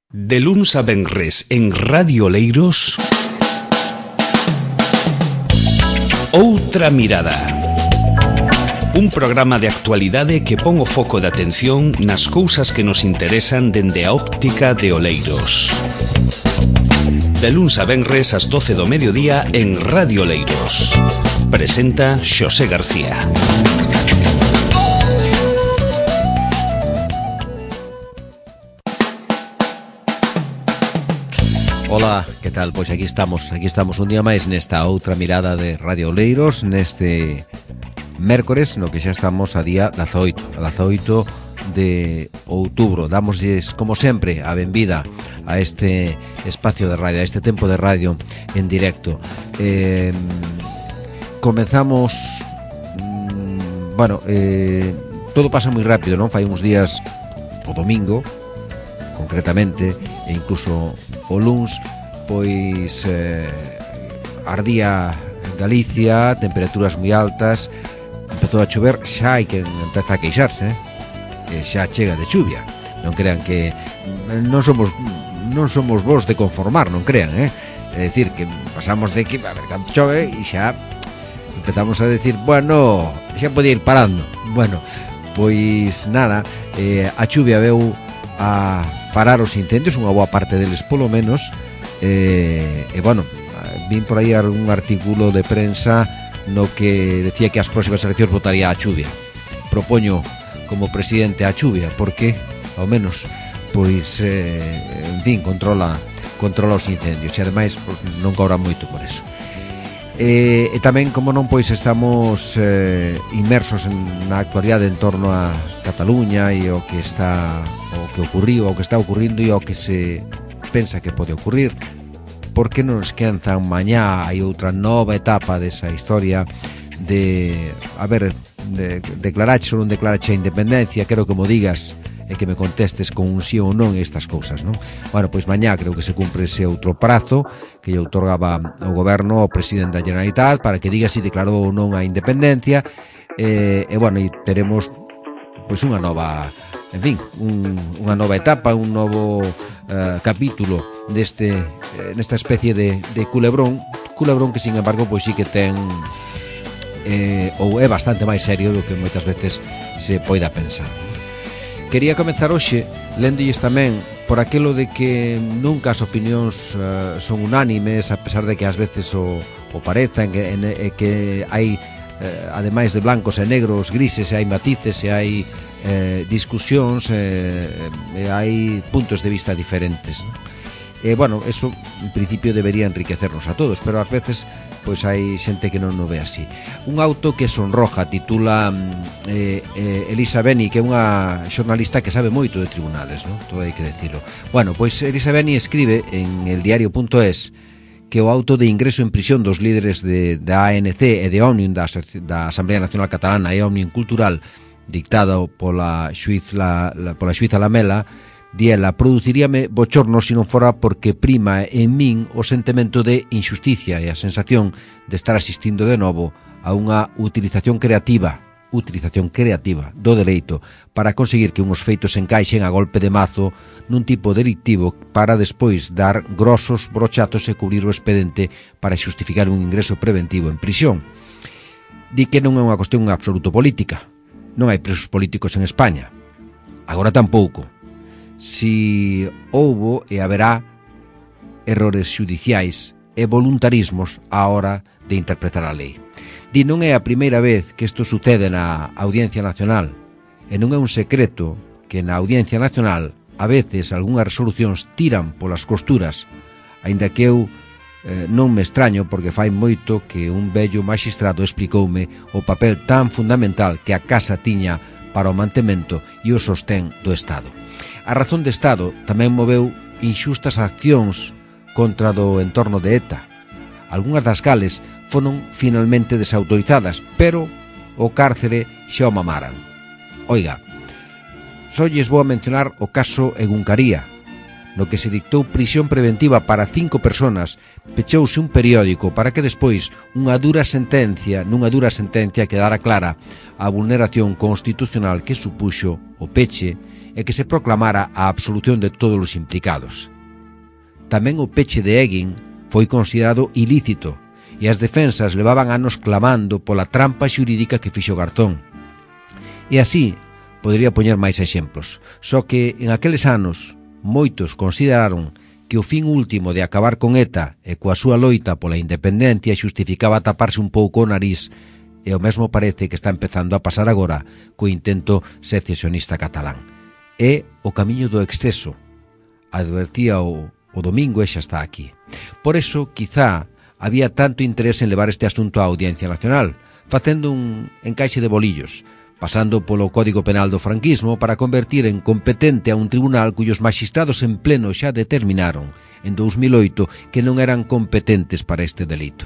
De luns a venres en Radio Oleiros, Outra Mirada. Un programa de actualidade que pon o foco de atención nas cousas que nos interesan dende a óptica de Oleiros. De luns a venres ás 12 do mediodía en Radio Oleiros. Presenta Xosé García. Ola, que tal? Pois aquí estamos un día máis nesta outra mirada de Radio Oleiros, neste mércores, no que xa estamos a día 18 de outubro. Dámoslles, como sempre, a benvida a este espacio de radio, a este tempo de radio en directo. Comenzamos, todo pasa moi rápido, non? Fai uns días, o domingo, concretamente, e incluso o luns, pois ardía en Galicia, temperaturas moi altas, empezou a chover, xa hai que empeza a queixarse, que xa chega de chuvia. Non crean que non somos vos de conformar, non crean, É dicir, que pasamos de que a ver canto chove e xa empezamos a decir, bueno, xa podía ir parando. Bueno, pois nada, a chuvia veu a parar os incendios, unha boa parte deles polo menos, vin por aí un artículo de prensa no que decía que as próximas eleccións votaría a chuvia. Propoño como presidente a chuvia, porque ao menos pois controla os incendios e ademais pois, non cobra moito por eso. E tamén, como non, pois estamos inmersos na actualidade en torno a Cataluña e o que está ocurrindo e o que se pensa que pode ocurrir, porque non esquenzan mañá hai outra nova etapa desa historia de declarache ou non declarache a independencia. Quero que mo digas e que me contestes con un sí ou non estas cousas, non? Bueno, pois mañá creo que se cumpre ese outro prazo que lle outorgaba o goberno ao presidente da Generalitat para que diga se declarou ou non a independencia, e teremos pois unha nova, unha nova etapa, un novo capítulo nesta especie de culebrón que, sin embargo, pois sí que ten ou é bastante máis serio do que moitas veces se poida pensar. Quería comezar hoxe léndolles tamén por aquilo de que nunca as opinións son unánimes, a pesar de que ás veces o parezan, que hai ademais de blancos e negros, grises, e hai matices, e hai discusións, e hai puntos de vista diferentes, non? Eso en principio debería enriquecernos a todos, pero ás veces pois hai xente que non o ve así. Un auto que sonroja, titula Elisa Beni, que é unha xornalista que sabe moito de tribunales, non? Todo hai que decirlo. Bueno, pois Elisa Beni escribe en eldiario.es que o auto de ingreso en prisión dos líderes da ANC e de Òmnium, da Asamblea Nacional Catalana e Òmnium Cultural, dictado pola xuíza Lamela, diela, produciríame bochorno se non fora porque prima en min o sentimento de injusticia e a sensación de estar asistindo de novo a unha utilización creativa do dereito para conseguir que uns feitos se encaixen a golpe de mazo nun tipo delictivo para despois dar grosos brochazos e cubrir o expedente para xustificar un ingreso preventivo en prisión. Di que non é unha cuestión en absoluto política. Non hai presos políticos en España. Agora tampouco. Si houbo e haberá errores xudiciais e voluntarismos á hora de interpretar a lei. Di, non é a primeira vez que isto sucede na Audiencia Nacional, e non é un secreto que na Audiencia Nacional a veces algunhas resolucións tiran polas costuras, aínda que eu non me extraño, porque fai moito que un vello maxistrado explicoume o papel tan fundamental que a Casa tiña para o mantemento e o sostén do Estado. A razón de Estado tamén moveu inxustas accións contra do entorno de ETA, algunhas das cales foron finalmente desautorizadas, pero o cárcere xa o mamaran. Oiga, só lles vou a mencionar o caso Eguncaría, no que se dictou prisión preventiva para 5 personas, pechouse un periódico para que despois nunha dura sentencia quedara clara a vulneración constitucional que supuxo o peche e que se proclamara a absolución de todos os implicados. Tamén o peche de Eguín foi considerado ilícito e as defensas levaban anos clamando pola trampa xurídica que fixo Garzón. E así podería poñer máis exemplos, só que en aqueles anos moitos consideraron que o fin último de acabar con ETA e coa súa loita pola independencia xustificaba taparse un pouco o nariz, e o mesmo parece que está empezando a pasar agora co intento secesionista catalán. É o camiño do exceso, advertía o domingo e xa está aquí. Por eso, quizá, había tanto interés en levar este asunto á Audiencia Nacional, facendo un encaixe de bolillos, pasando polo Código Penal do franquismo para convertir en competente a un tribunal cuyos magistrados en pleno xa determinaron, en 2008, que non eran competentes para este delito.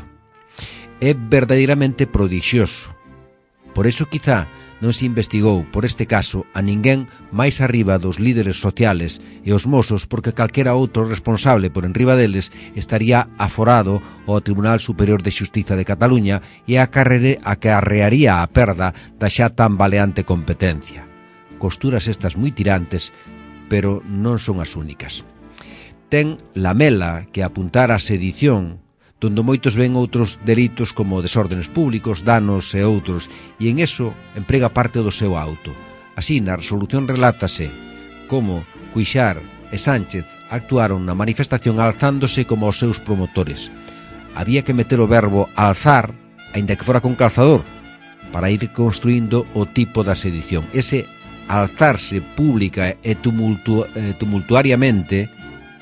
É verdadeiramente prodixioso. Por eso, quizá, non se investigou, por este caso, a ninguén máis arriba dos líderes sociales e os mozos, porque calquera outro responsable por enriba deles estaría aforado ao Tribunal Superior de Xustiza de Cataluña e acarrearía a perda da xa tan baleante competencia. Costuras estas moi tirantes, pero non son as únicas. Ten Lamela que apuntar a sedición, donde moitos ven outros delitos como desórdenes públicos, danos e outros, e en eso emprega parte do seu auto. Así, na resolución relátase como Cuixart e Sánchez actuaron na manifestación alzándose como os seus promotores. Había que meter o verbo alzar, aínda que fora con calzador, para ir construindo o tipo da sedición. Ese alzarse pública e tumultuariamente,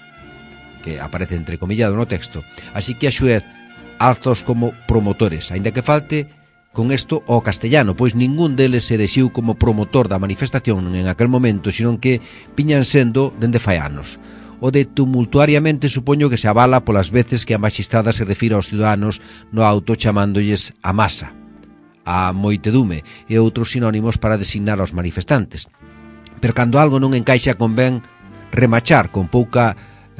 que aparece entrecomillado no texto, así que a xuez alzos como promotores, aínda que falte con isto ao castellano, pois ningún deles se erexiu como promotor da manifestación en aquel momento, senón que piñan sendo dende fai anos. O de tumultuariamente supoño que se avala polas veces que a magistrada se refira aos ciudadanos no auto chamándolles a masa, a moitedume e outros sinónimos para designar aos manifestantes. Pero cando algo non encaixa convén remachar con pouca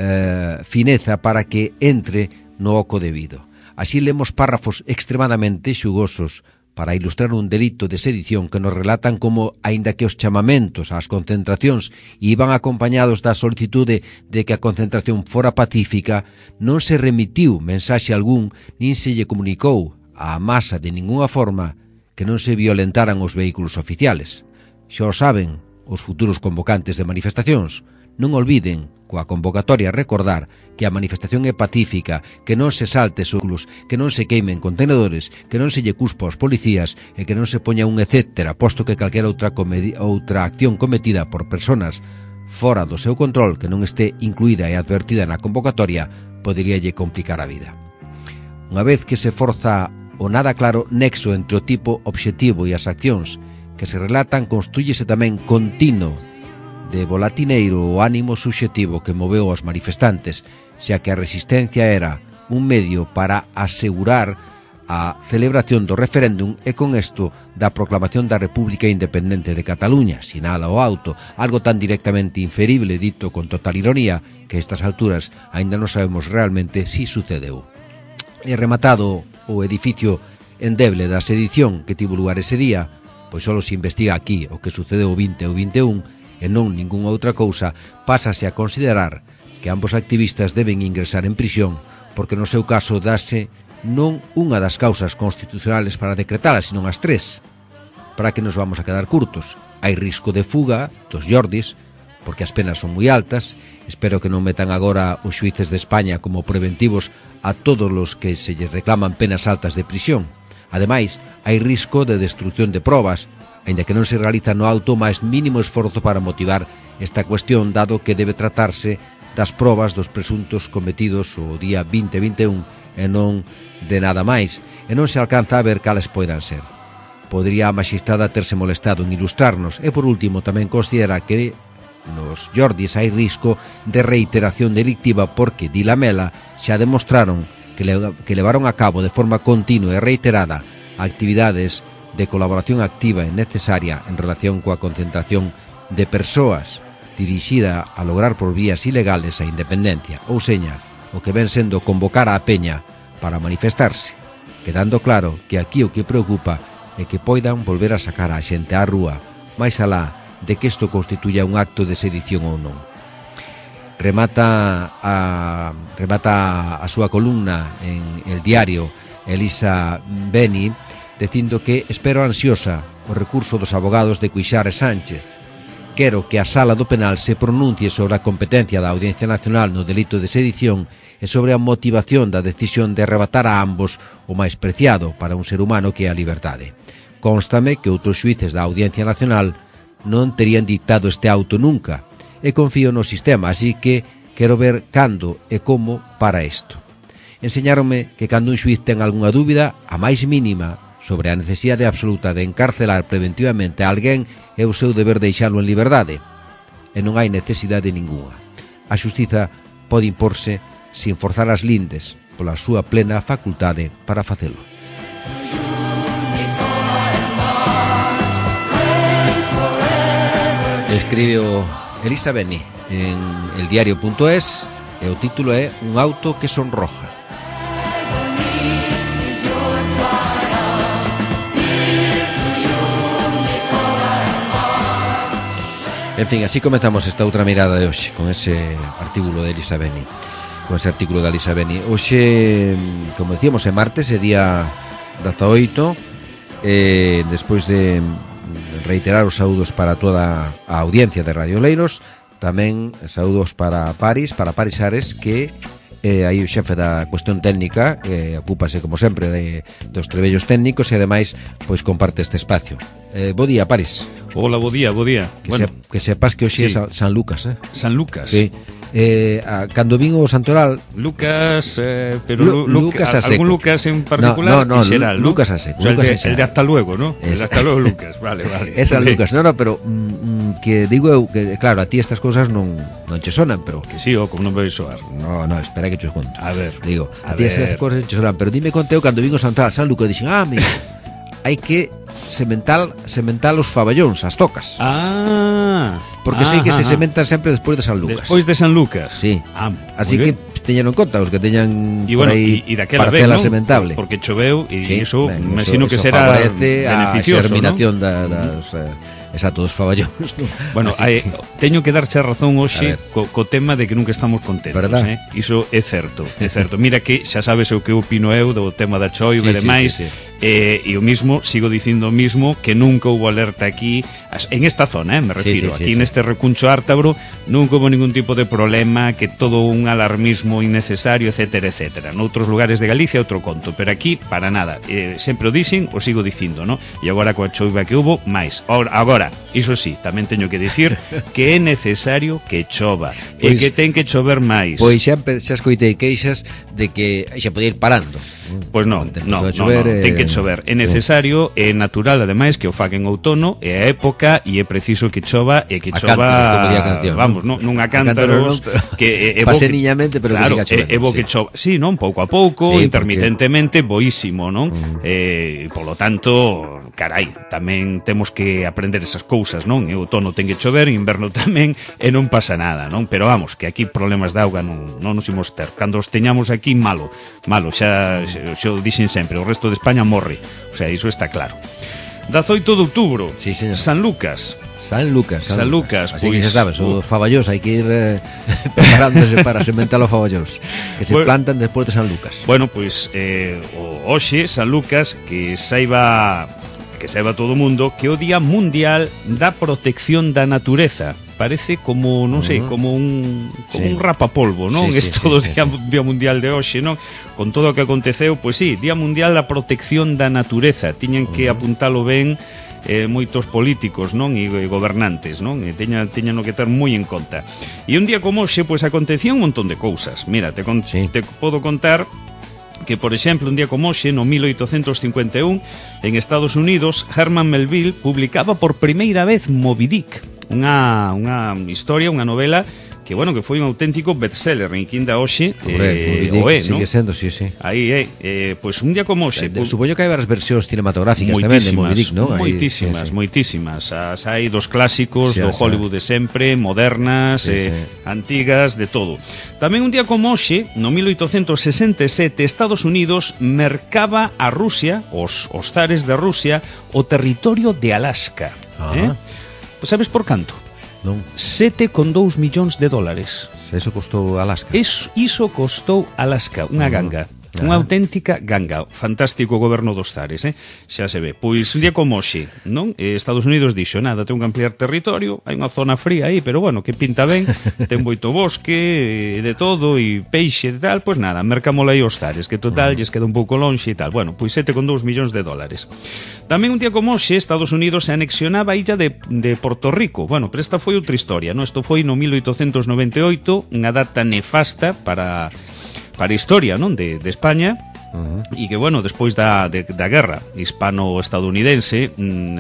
fineza para que entre no oco debido. Así lemos párrafos extremadamente xugosos para ilustrar un delito de sedición que nos relatan como, aínda que os chamamentos ás concentracións iban acompañados da solicitude de que a concentración fora pacífica, non se remitiu mensaxe algún nin se lle comunicou á masa de ningunha forma que non se violentaran os vehículos oficiales. Xa o saben os futuros convocantes de manifestacións. Non olviden, coa convocatoria, recordar que a manifestación é pacífica, que non se salte súculos, que non se queimen contenedores, que non se lle cuspa aos policías e que non se poña un etcétera, posto que calquera outra acción cometida por persoas fora do seu control que non este incluída e advertida na convocatoria poderíalle complicar a vida. Unha vez que se forza o nada claro nexo entre o tipo obxectivo e as accións que se relatan, construíese tamén continuo de volatineiro o ánimo subxectivo que moveu aos manifestantes, xa que a resistencia era un medio para asegurar a celebración do referéndum e con isto da proclamación da República Independente de Cataluña, sinala o auto, algo tan directamente inferible dito con total ironía que a estas alturas aínda non sabemos realmente si sucedeu. E rematado o edificio endeble da sedición que tivo lugar ese día, pois só se investiga aquí o que sucedeu o 20 ou 21 e non ningunha outra cousa, pásase a considerar que ambos activistas deben ingresar en prisión porque no seu caso dase non unha das causas constitucionales para decretalas, senón as tres. Para que nos vamos a quedar curtos? Hai risco de fuga dos Jordis, porque as penas son moi altas. Espero que non metan agora os xuíces de España como preventivos a todos os que se lles reclaman penas altas de prisión. Ademais, hai risco de destrucción de probas, aínda que non se realiza no auto o máis mínimo esforzo para motivar esta cuestión, dado que debe tratarse das probas dos presuntos cometidos o día 20-21 e non de nada máis, e non se alcanza a ver cales poidan ser. Podría a magistrada terse molestado en ilustrarnos, e por último tamén considera que nos Jordis hai risco de reiteración delictiva porque, di Lamela, xa demostraron que levaron a cabo de forma continua e reiterada actividades de colaboración activa e necesaria en relación coa concentración de persoas dirixida a lograr por vías ilegales a independencia, ou seña, o que ven sendo convocar a peña para manifestarse, quedando claro que aquí o que preocupa é que poidan volver a sacar a xente á rúa, máis alá de que isto constituya un acto de sedición ou non. Remata a súa columna en El Diario Elisa Beni dicindo que espero ansiosa o recurso dos abogados de Cuixart e Sánchez. Quero que a Sala do Penal se pronuncie sobre a competencia da Audiencia Nacional no delito de sedición e sobre a motivación da decisión de arrebatar a ambos o máis preciado para un ser humano que é a liberdade. Constame que outros xuíces da Audiencia Nacional non terían dictado este auto nunca, e confío no sistema, así que quero ver cando e como para isto. Enseñáronme que cando un xuíz ten algunha dúbida, a máis mínima, sobre a necesidade absoluta de encarcelar preventivamente a alguén, é o seu deber deixalo en liberdade, e non hai necesidade ninguna. A xustiza pode imporse sin forzar as lindes, pola súa plena facultade para facelo. Escribe Elisa Beni en eldiario.es e o título é Un auto que sonroja. En fin, así comezamos esta outra mirada de hoxe con ese artículo de Elisa Beni. Hoxe, como decíamos, é martes, é día 18, despois de reiterar os saúdos para toda a audiencia de Radio Oleiros, tamén saúdos para Paris Ares, que aí o xefe da cuestión técnica, ocúpase como sempre dos trebellos técnicos e ademais pois comparte este espacio. Bo día, Paris. Hola, bo día. Que sepas que hoxe é San Lucas, San Lucas. Sí. Cando vin o Santoral Lucas, pero Lucas a seco. ¿Algún Lucas en particular? No, en xeral, ¿no? Lucas a seco, o sea, Lucas el de hasta luego, ¿no? El de hasta luego Lucas, vale. É San Lucas, no, pero que digo eu que, claro, a ti estas cousas non che sonan, pero que sí, como non vai soar. No, espera que te os conto. A ver. Digo, a ti estas cousas che sonan, pero dime conteo cando vin o Santoral San Lucas, dixen, amigo, hai que sementar os faballóns, as tocas. Porque sei que se sementan sempre despois de San Lucas. Despois de San Lucas. Sí. Así que teñan en conta os que teñan por aí parcela sementable. Porque choveu e iso, imagino que será beneficioso, a germinación das exacto, dos faballóns, ¿no? Bueno, teño que darche a razón hoxe co tema de que nunca estamos contentos, Iso é certo, Mira que xa sabes o que opino eu do tema da choiva e demais, e o mismo, sigo dicindo o mismo, que nunca houve alerta aquí en esta zona, me refiro, aquí neste recuncho ártabro nunca houve ningún tipo de problema, que todo un alarmismo innecesario, etcétera. Noutros lugares de Galicia outro conto, pero aquí para nada, sempre o dixen, o sigo dicindo, ¿no? E agora coa choiva que houve, máis. Agora, iso sí, tamén teño que dicir que é necesario que chova, e que ten que chover máis. Pois xa escoitei queixas de que xa podía ir parando. Pois non, ten que chover. É necesario, é natural, ademais, que o fagan en outono, é a época, e é preciso que chova, e que chova, vamos, non a cántaros, que é paseniñamente, pero claro, que siga chovendo. É bo que chova, sí, non, pouco a pouco, intermitentemente, boísimo, non? Polo tanto, carai, tamén temos que aprender esas cousas, non? En outono ten que chover, en inverno tamén, e non pasa nada, non? Pero vamos, que aquí problemas de auga non nos imos ter. Cando os teñamos aquí, malo, xa dixen sempre, o resto de España morre, o sea, iso está claro. 18 de outubro, sí, San Lucas. San Lucas. Así pois, que xa sabes, os faballós hai que ir preparándose para sementar os faballós que se plantan despois de San Lucas. Bueno, pois hoxe San Lucas, que saiba todo o mundo que é o Día Mundial da Protección da Natureza. Parece como, non sei, como un rapapolvo, non? Isto do Día Mundial de hoxe, non? Con todo o que aconteceu, pois sí, Día Mundial da Protección da Natureza. Tiñan que apuntalo ben moitos políticos, non? E gobernantes, non? E teñano que ter moi en conta. E un día como hoxe, pois acontecía un montón de cousas. Mira, te podo contar que, por exemplo, un día como hoxe, no 1851, en Estados Unidos, Herman Melville publicaba por primeira vez Moby Dick, unha historia, unha novela que, bueno, que foi un auténtico bestseller en quinda hoxe, sigue sendo, sí. Aí pois un día como hoxe, supoño que hai varias versións cinematográficas tamén de Moby Dick, non? Moitísimas. As hai dos clásicos do Hollywood de sempre, modernas, antigas, de todo. Tamén un día como hoxe, no 1867, Estados Unidos mercaba a Rusia, os zares de Rusia, o territorio de Alaska. sabes por canto? Non. 7,2 millóns de dólares. Eso costou Alaska. Iso costou Alaska, unha ganga. Unha auténtica ganga. Fantástico o goberno dos zares, xa se ve. Pois un día como hoxe, non? Estados Unidos dixo, nada, ten que ampliar territorio, hai unha zona fría aí, pero bueno, que pinta ben, ten moito bosque, de todo, e peixe e tal, pois nada, mercámola aí os zares, que total, lles queda un pouco lonxe e tal. Bueno, pois 7,2 millóns de dólares. Tamén un día como hoxe, Estados Unidos se anexionaba a illa de Porto Rico. Bueno, pero esta foi outra historia, non? Isto foi no 1898, unha data nefasta para a historia, non, de España, e que, bueno, despois da guerra hispano-estadounidense,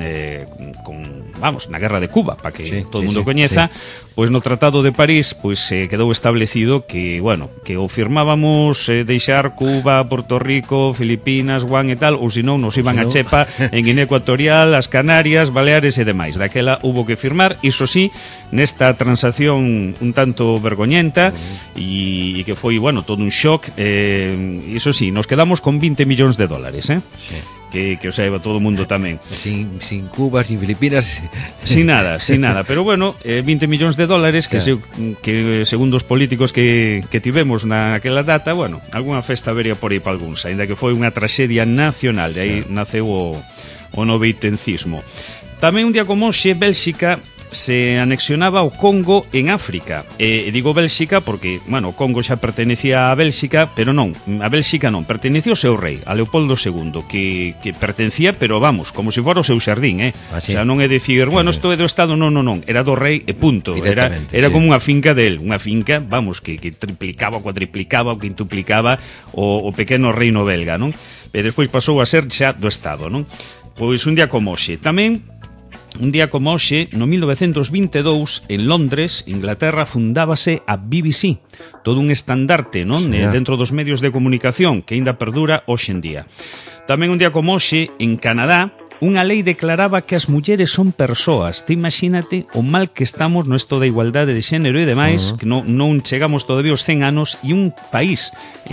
na guerra de Cuba, para que todo o mundo coñeza, pois no Tratado de París pois quedou establecido que, bueno, que o firmábamos deixar Cuba, Porto Rico, Filipinas, Guam e tal, ou senón nos iban a chepa en Guinea Ecuatorial, as Canarias, Baleares e demais. Daquela hubo que firmar, iso sí, nesta transacción un tanto vergoñenta e que foi, bueno, todo un shock, iso sí, nos quedamos con 20 millóns de dólares, Sí. Que o saiba todo o mundo tamén. Sin Cuba, sin Filipinas. Sin nada, pero bueno, 20 millóns de dólares que segundo os políticos que tivemos naquela data, bueno, algunha festa vería por aí para algúns, ainda que foi unha traxedia nacional, de aí naceu o noveitencismo. Tamén un día como hoxe, Bélxica se anexionaba o Congo en África. Digo Bélxica porque, bueno, o Congo xa pertenecía a Bélxica, pero non, a Bélxica non, pertenecía ao seu rei, a Leopoldo II, que pertencía, pero vamos, como se fora o seu xardín, O sea, non é dicir, bueno, isto é do Estado, non, era do rei e punto. Era como unha finca del, unha finca, vamos, que triplicaba, cuadriplicaba, ou quintuplicaba o pequeno reino belga, non? E despois pasou a ser xa do Estado, non? Pois un día como hoxe. Tamén un día como hoxe, no 1922, en Londres, Inglaterra, fundábase a BBC, todo un estandarte, non? Dentro dos medios de comunicación que aínda perdura hoxe en día. Tamén un día como hoxe, en Canadá, unha lei declaraba que as mulleres son persoas. Te imagínate o mal que estamos no esto da igualdade de xénero e demais, que non chegamos todavía aos 100 anos, e un país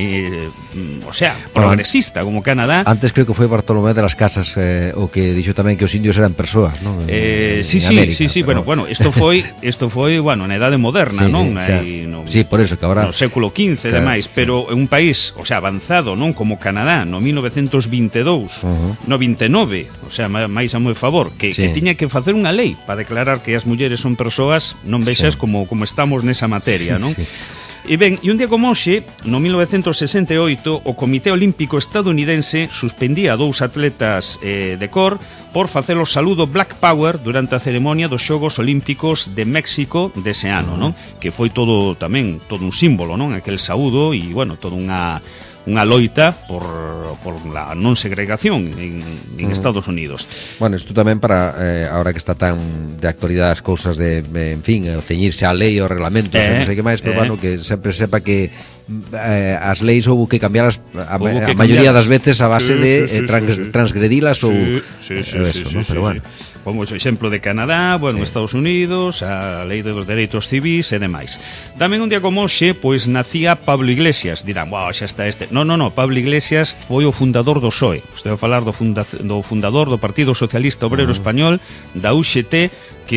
o sea, progresista como Canadá. Antes creo que foi Bartolomé de las Casas o que dixo tamén que os indios eran persoas, non? Sí, bueno, isto foi, bueno, na idade moderna, non? Sí, por eso que agora no século XV e demais, pero un país, o sea, avanzado, non, como Canadá, no 1922, no 29, o sea, máis a moi favor, que tiña que facer unha lei para declarar que as mulleres son persoas, non vexas como estamos nesa materia, non? E ben, e un día como hoxe, no 1968, o Comité Olímpico Estadounidense suspendía a 2 atletas de cor por facer o saludo Black Power durante a ceremonia dos Xogos Olímpicos de México dese ano, non? Que foi todo un símbolo, non? Aquel saúdo e, bueno, toda unha loita por la non segregación en Estados Unidos. Bueno, isto tamén para ahora que está tan de actualidade as cousas de, en fin, ceñirse á lei, aos reglamentos, non sei que máis, pero bueno, que sempre sepa que as leis houve que cambiar a maioría das veces a base de transgredilas ou eso, non? Pero bueno, como o exemplo de Canadá, bueno, Estados Unidos, a lei dos dereitos civis e demais. Tamén un día como hoxe, pois nacía Pablo Iglesias. Dirán, wow, xa está este. No, Pablo Iglesias foi o fundador do PSOE. Estou a falar do fundador do Partido Socialista Obrero Español, da UGT, que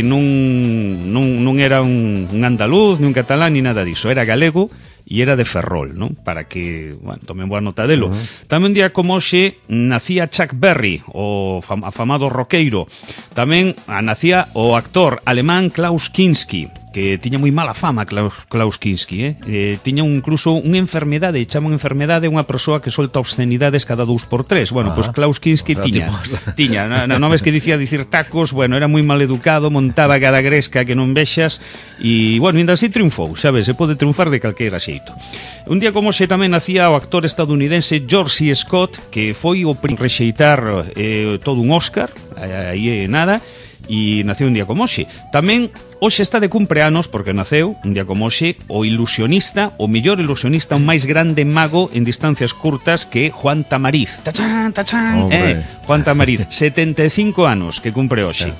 non era un andaluz, ni un catalán, ni nada diso. Era galego e era de Ferrol, non? Para que, bueno, tomen boa nota delo. Tamén un día como hoxe nacía Chuck Berry, o afamado roqueiro. Tamén nacía o actor alemán Klaus Kinski, que tiña moi mala fama Klaus Kinski, tiña incluso unha enfermedade, chama unha enfermedade unha persoa que solta obscenidades cada 2x3. Bueno, pois Klaus Kinski tiña, non ves que dicir tacos, bueno, era moi mal educado, montaba cada gresca que non vexas, e, bueno, ainda así triunfou, sabes, se pode triunfar de calqueira xeito. Un día como xe tamén nacía o actor estadounidense George C. Scott, que foi o rexeitar todo un Oscar, aí nada, e naceu un día como hoxe. Tamén hoxe está de cumpleanos, porque naceu un día como hoxe, o ilusionista, o mellor ilusionista, o máis grande mago en distancias curtas, que é Juan Tamariz. Tachán, Juan Tamariz, 75 anos que cumpre hoxe.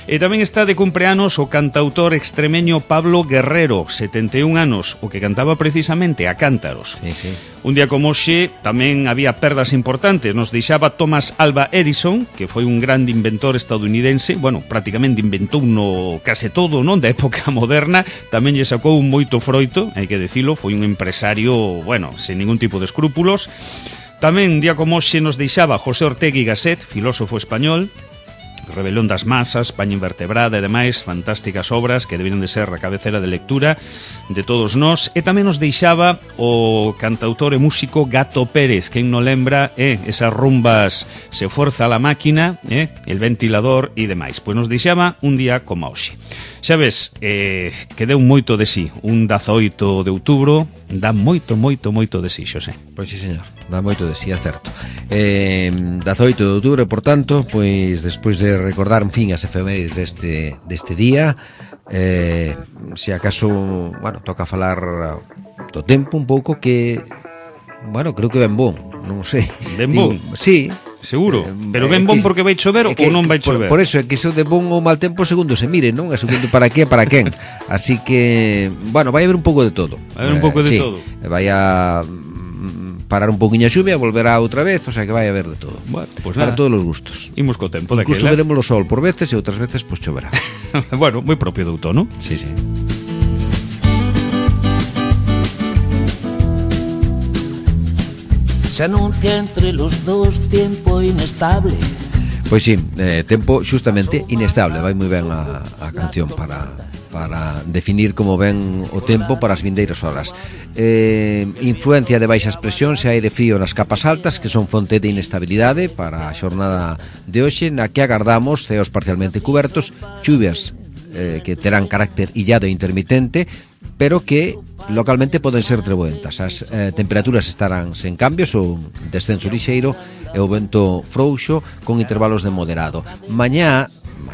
E tamén está de cumpleanos o cantautor extremeño Pablo Guerrero, 71 anos, o que cantaba precisamente a cántaros. Sí, sí. Un día como hoxe tamén había perdas importantes. Nos deixaba Thomas Alva Edison, que foi un grande inventor estadounidense. Bueno, prácticamente inventou no case todo, non, da época moderna. Tamén lle sacou moito froito, hai que decilo. Foi un empresario, bueno, sen ningún tipo de escrúpulos. Tamén un día como hoxe nos deixaba José Ortega y Gasset, filósofo español. Rebelión das masas, Paño invertebrada e demais, fantásticas obras que deberían de ser a cabecera de lectura de todos nós. E tamén nos deixaba o cantautor e músico Gato Pérez, quen non lembra esas rumbas Se fuerza la máquina, El ventilador e demais. Pois nos deixaba un día como hoxe. Xa ves, que deu moito de sí. Un 18 de outubro dá moito de sí, Xosé. Pois sí, señor, dá moito de sí, é certo. 18 de outubro, por tanto, pois despois de recordar, en fin, as efemérides deste día, se acaso, bueno, toca falar do tempo un pouco que, bueno, creo que ben bon, non sei. Ben bon? Sí. Seguro, pero ben bon porque vai chover ou non vai chover. Por eso é que iso de bon ou mal tempo segundo se mire, non? É segundo para que, para quen. Así que, bueno, vai haber un pouco de todo. Vai haber un pouco de todo. Vai a parar un pouquiño a xuvia, volverá outra vez, o sea que vai haber de todo. Bueno, pues para nada. todos os gustos. Imos co tempo incluso veremos o sol por veces e outras veces pois choverá. Bueno, moi propio de outono. Sí, sí. Se anuncia entre los dos tiempo inestable. Pois sí, tempo xustamente inestable. Vai moi ben a canción para definir como ven o tempo para as vindeiras horas. Influencia de baixas presións e aire frío nas capas altas, que son fonte de inestabilidade para a xornada de hoxe, na que agardamos ceos parcialmente cubertos, chuvias que terán carácter illado e intermitente, pero que localmente poden ser treboentas. As temperaturas estarán sen cambios ou descenso lixeiro e o vento frouxo con intervalos de moderado. Mañá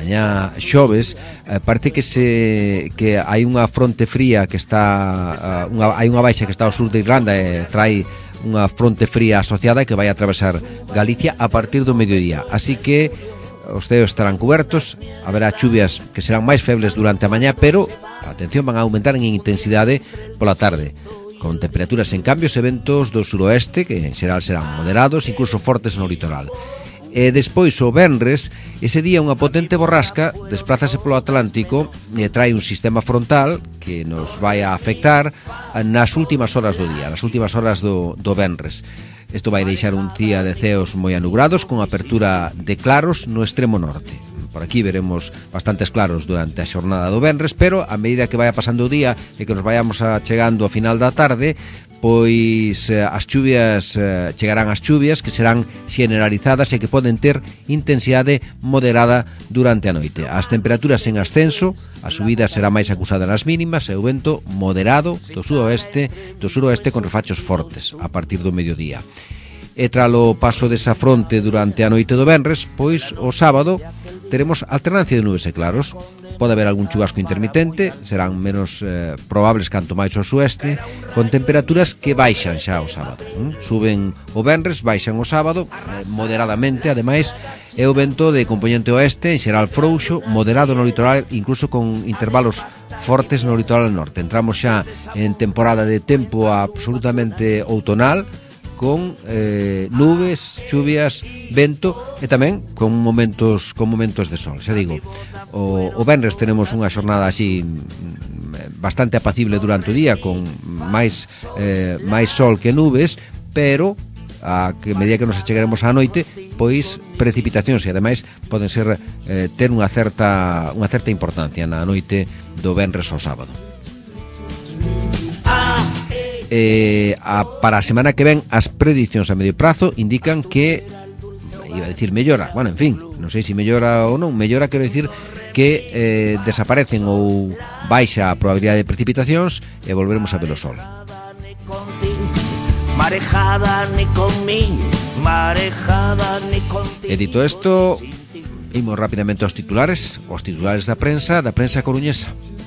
xoves, parece que hai unha fronte fría que está hai unha baixa que está ao sur de Irlanda e trae unha fronte fría asociada que vai a atravesar Galicia a partir do mediodía. Así que os ceos estarán cubertos, haberá chuvias que serán máis febles durante a mañá, pero atención, van a aumentar en intensidade pola tarde, con temperaturas en cambios e ventos do suroeste que en xeral serán moderados, incluso fortes no litoral. E despois o venres, ese día unha potente borrasca desplázase polo Atlántico e trae un sistema frontal que nos vai a afectar nas últimas horas do día, nas últimas horas do venres. Isto vai deixar un día de ceos moi anubrados con apertura de claros no extremo norte. Por aquí veremos bastantes claros durante a xornada do venres, pero a medida que vai pasando o día e que nos vayamos chegando ao final da tarde, pois as chuvias chegarán as chuvias que serán xeneralizadas e que poden ter intensidade moderada durante a noite. As temperaturas en ascenso, a subida será máis acusada nas mínimas e o vento moderado do suroeste con refachos fortes a partir do mediodía. E tralo paso desa fronte durante a noite do venres, pois o sábado teremos alternancia de nubes e claros. Pode haber algún chubasco intermitente, serán menos probables canto máis ao sueste, con temperaturas que baixan xa o sábado. Suben o venres, baixan o sábado, moderadamente, ademais, e o vento de compoñente oeste, en xeral frouxo, moderado no litoral, incluso con intervalos fortes no litoral norte. Entramos xa en temporada de tempo absolutamente outonal, con nubes, chuvias, vento e tamén con momentos de sol. Xa digo, o venres tenemos unha xornada así bastante apacible durante o día, con máis sol que nubes, pero a que medida que nos achegaremos á noite, pois precipitacións e ademais poden ser ter unha certa importancia na noite do venres ao sábado. Para a semana que ven, as predicións a medio prazo indican que, iba a decir mellora, bueno, en fin, non sei se mellora ou non, mellora quero decir que desaparecen ou baixa a probabilidade de precipitacións e volveremos a ver o sol. E dito isto, imos rapidamente aos titulares da prensa coruñesa.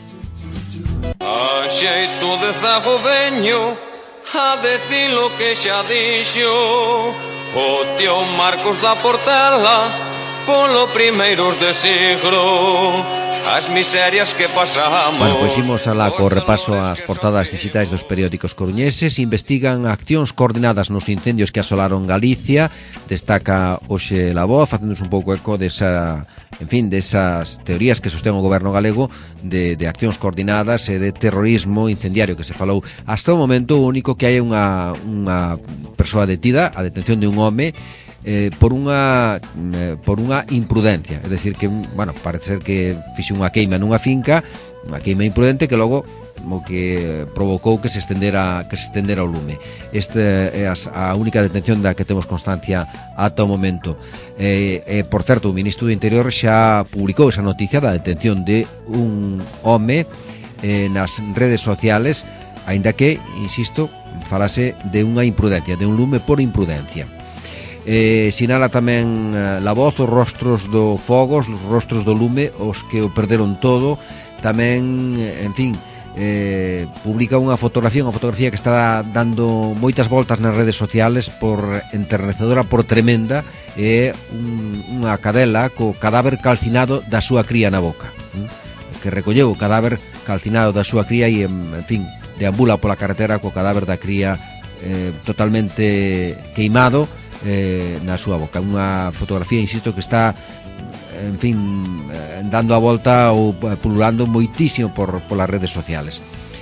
A xeito de zago veño a decir lo que xa dixo o tío Marcos da Portela polo primeiros de siglo. As miserias que pasamos. Bueno, pois imos alá co repaso ás portadas digitais dos periódicos coruñeses. Investigan accións coordinadas nos incendios que asolaron Galicia. Destaca hoxe La Voz, facéndose un pouco eco desas teorías que sostén o goberno galego de accións coordinadas e de terrorismo incendiario que se falou. Hasta o momento o único que hai é unha persoa detida, a detención de un home por unha imprudencia, é dicir que, bueno, parece ser que fixe unha queima nunha finca, unha queima imprudente que logo o que provocou que se estendera o lume. Esta é a única detención da que temos constancia ata o momento. Por certo, o ministro do Interior xa publicou esa noticia da detención de un home nas redes sociales, aínda que, insisto, falase de unha imprudencia, de un lume por imprudencia. Sinala tamén La Voz os rostros do fogos, os rostros do lume, os que o perderon todo. Tamén, en fin, publica unha fotografía que está dando moitas voltas nas redes sociales, por enternecedora, por tremenda. É unha cadela co cadáver calcinado da súa cría na boca, que recolleu o cadáver calcinado da súa cría e, en fin, deambula pola carretera co cadáver da cría totalmente queimado na súa boca. Unha fotografía, insisto, que está, en fin, dando a volta ou pululando moitísimo polas redes sociales.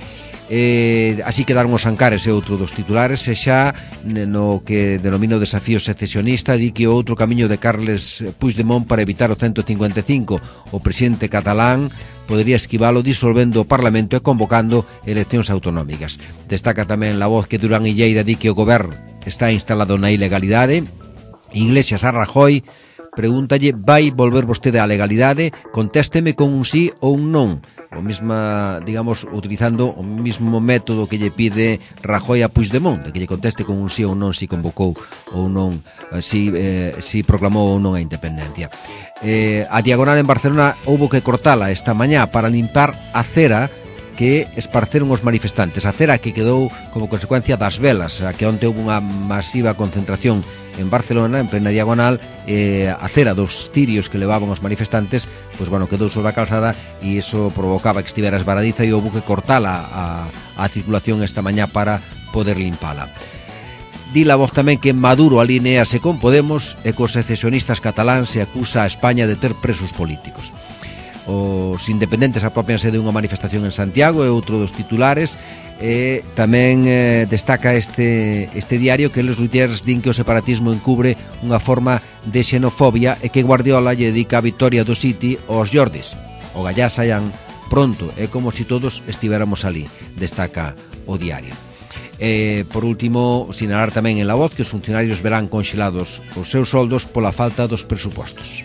Así quedaron os Ancares, é outro dos titulares, e xa no que denomina o desafío secesionista, di que o outro camiño de Carles Puigdemont para evitar o 155. O presidente catalán podería esquivalo disolvendo o Parlamento e convocando eleccións autonómicas. Destaca tamén La Voz que Durán Illeira di que o goberno está instalado na ilegalidade. Iglesias a Rajoy pregúntalle: vai volver vostede á legalidade? Contésteme con un sí ou un non. O misma, digamos, utilizando o mismo método que lle pide Rajoy a Puigdemont, de que lle conteste con un sí ou un non si convocou ou non, si proclamou ou non a independencia. A diagonal en Barcelona houbo que cortala esta mañá para limpar a cera que esparceron os manifestantes, a cera que quedou como consecuencia das velas, a que onte houve unha masiva concentración en Barcelona, en plena diagonal. A cera dos cirios que levaban os manifestantes, pois, bueno, quedou sobre a calzada e iso provocaba que estivera esvaradiza e houve que cortala a circulación esta mañá para poder limpala. Di La Voz tamén que Maduro alinease con Podemos e cos secesionistas cataláns e acusa a España de ter presos políticos. Os independentes apropianse de unha manifestación en Santiago, é outro dos titulares. Tamén destaca este diario que los tuiteros din que o separatismo encubre unha forma de xenofobia e que Guardiola lle dedica a vitoria do City aos Jordis. O gallá saian pronto, é como se todos estivéramos ali, destaca o diario. Por último, sinalar tamén en La Voz que os funcionarios verán conxelados os seus soldos pola falta dos presupostos.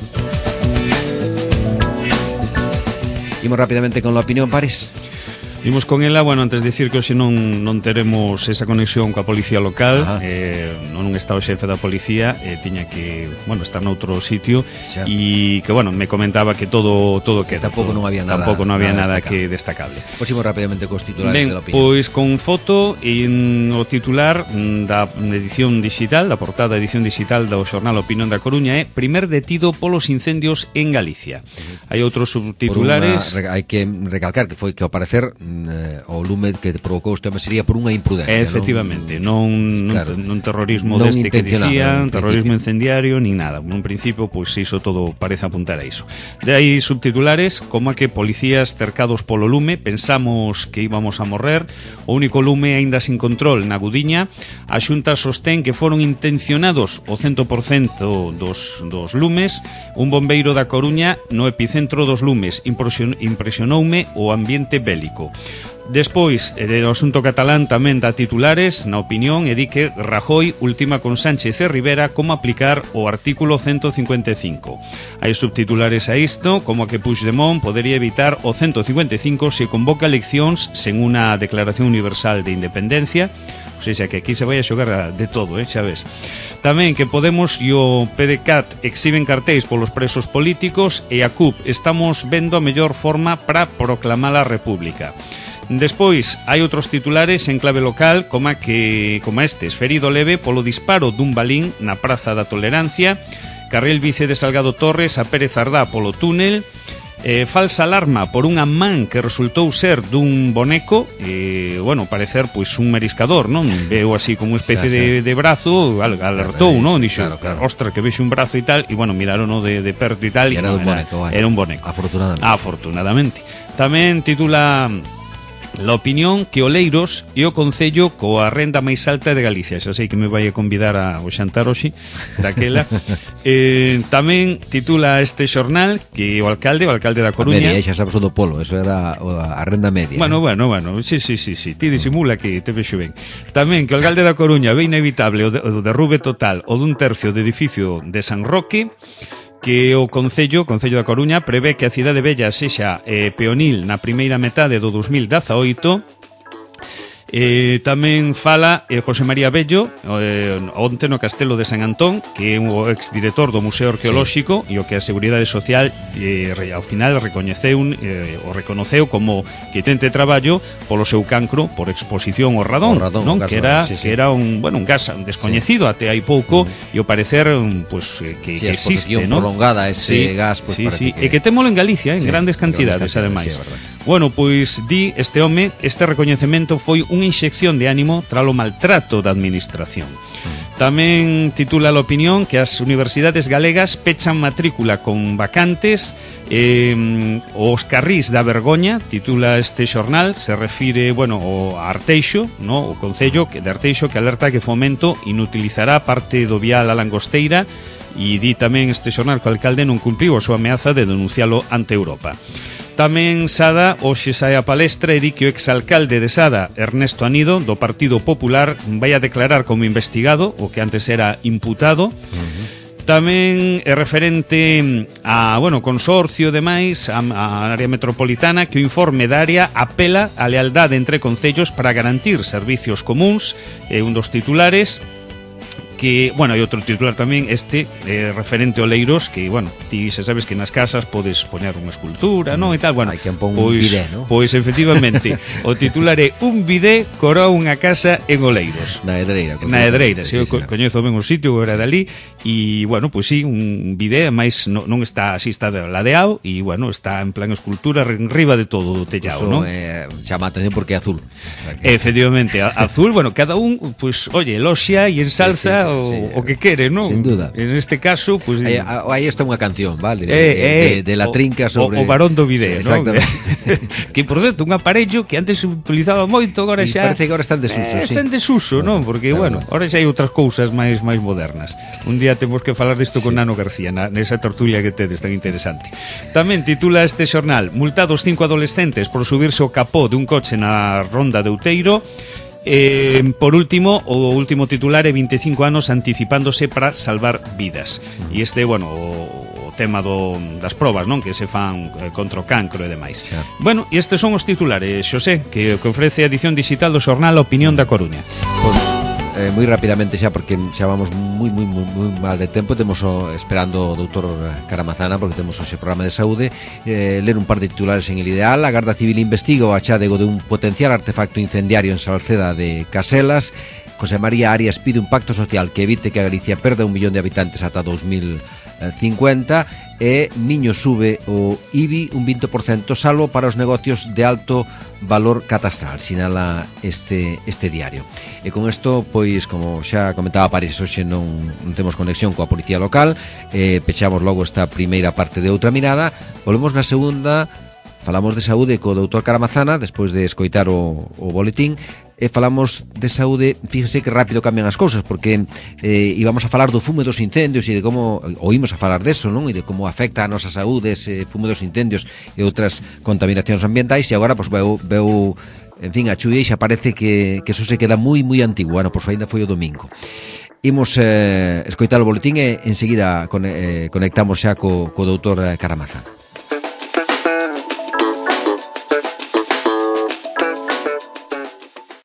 Imos rapidamente con la opinión, Paris. Imos con ela, bueno, antes de dicir que hoxe non teremos esa conexión coa policía local, non está o xefe da policía, tiña que, bueno, estar noutro sitio, e que, bueno, me comentaba que todo queda. Tampouco non había nada que destacable. Pois imos rapidamente cos titulares de la opinión. Pois con foto en o titular da edición digital, da portada edición digital do xornal Opinión da Coruña, é primer detido polos incendios en Galicia. Hai outros subtitulares. Hai que recalcar que foi que ao parecer o lume que provocou este home sería por unha imprudencia. Efectivamente, non terrorismo non deste que dicían, terrorismo incendiario, nin nada. En principio, pois iso todo parece apuntar a iso. De aí subtitulares como a que policías cercados polo lume, pensamos que íbamos a morrer, o único lume aínda sin control na Gudiña, a Xunta sostén que foron intencionados o 100% dos lumes, un bombeiro da Coruña no epicentro dos lumes, impresionoume o ambiente bélico. Despois, o asunto catalán tamén dá titulares na opinión e di que Rajoy ultima con Sánchez e Rivera como aplicar o artículo 155. Hai subtitulares a isto, como que Puigdemont podería evitar o 155 se convoca eleccións sen unha declaración universal de independencia. O sea, que aquí se vai a xogar de todo, xa ves. Tamén que Podemos e o PDeCAT exhiben cartéis polos presos políticos e a CUP estamos vendo a mellor forma para proclamar a República. Despois, hai outros titulares en clave local como estes: ferido leve polo disparo dun balín na Praza da Tolerancia, Carril bici de Salgado Torres a Pérez Ardá polo túnel. Falsa alarma por unha man que resultou ser dun boneco, bueno, parecer pois un mariscador, non? Veo así como unha especie de brazo, alertou, non? Dixo, ostras, que vexo un brazo e tal, e bueno, miraron de perto e tal, e era un boneco, era un boneco. Afortunadamente. Tamén titula La opinión que Oleiros é o concello coa renda máis alta de Galicia. Xa sei que me vai a convidar ao xantar hoxe daquela. Tamén titula este xornal que o alcalde da Coruña... A media, xa sabes o do polo, eso era a renda media. Bueno, sí, ti disimula que te vexo ben. Tamén que o alcalde da Coruña ve inevitable o derrube total o dun tercio do edificio de San Roque, que o Concello da Coruña prevé que a Cidade Vella sexa peonil na primeira metade do 2018. Tamén fala José María Bello onte no Castelo de San Antón, que é o exdirector do Museo Arqueolóxico, e o que a Seguridade Social ao final reconoceu como que tente traballo polo seu cancro por exposición ao radón, non? Que era un gas descoñecido até hai pouco, e ao parecer que existe, non? Prolongada ese gas, e que témolo en Galicia en grandes cantidades, ademais. Bueno, pois di este home, este recoñecemento foi unha inxección de ánimo tralo maltrato da administración. Tamén titula a opinión que as universidades galegas pechan matrícula con vacantes, os carrís da vergoña, titula este xornal, se refire, ao Arteixo, no? O Concello de Arteixo, que alerta que Fomento inutilizará parte do vial a Langosteira, e di tamén este xornal que o alcalde non cumpriu a súa ameaza de denuncialo ante Europa. Tamén Sada hoxe sae a palestra e di que o exalcalde de Sada, Ernesto Anido, do Partido Popular, vai a declarar como investigado, o que antes era imputado. Tamén é referente a, consorcio e demais, a área metropolitana, que o informe da área apela a lealdade entre concellos para garantir servicios comuns, é un dos titulares. Que, hai outro titular tamén, referente ao Oleiros, que, ti xa sabes que nas casas podes poñer unha escultura, non? E tal, hai que pon un bidé, non? Pois, efectivamente, o titular é un bidé corou unha casa en Oleiros. Na Edreira. Eu coñezo ben o sitio, era dali, e, un bidé, máis non está así, está ladeado, e, está en plan escultura riba de todo o tellado, non? Chama a atención porque é azul. Efectivamente, azul, cada un, eloxia e ensalza o que quere, non? Sin duda. En este caso, aí está unha canción, vale? De la trinca sobre... O varón do bidé, non? Exactamente. Que, por certo, un aparello que antes se utilizaba moito, agora xa... Parece que agora está en desuso, sí. Está en desuso, non? Porque, agora xa hai outras cousas máis modernas. Un día temos que falar disto con Nano García, nesa tertulia que tedes tan interesante. Tamén titula este xornal: multados 5 adolescentes por subirse ao capó de un coche na ronda de Outeiro. Por último, o último titular é 25 anos anticipándose para salvar vidas. E este, o tema das probas, non? Que se fan contra o cancro e demais. E estes son os titulares, Xosé, que ofrece a edición digital do xornal A Opinión da Coruña. Moi rapidamente xa, porque xa vamos moi mal de tempo. Temos esperando o doutor Caramazana, porque temos hoxe programa de saúde. Ler un par de titulares en El Ideal. A Garda Civil investiga o achádego de un potencial artefacto incendiario en Salceda de Caselas. José María Arias pide un pacto social que evite que a Galicia perda 1 millón de habitantes ata 2050. E Miño sube o IBI un 20%, salvo para os negocios de alto valor catastral, sinala este diario. E con isto, pois, como xa comentaba París, hoxe non temos conexión coa policía local. Pechamos logo esta primeira parte de Outra Mirada. Volvemos na segunda. Falamos de saúde co doutor Caramazana despois de escoitar o boletín, e falamos de saúde. Fíjese que rápido cambian as cousas, porque íbamos a falar do fume dos incendios e de como, oímos a falar deso, non? E de como afecta a nosa saúde ese fume dos incendios e outras contaminacións ambientais, e agora pois veu en fin, a chuia, e xa parece que eso se queda moi antigo. Pois ainda foi o domingo. Imos escoitar o boletín e enseguida conectamos xa co doutor Caramazana.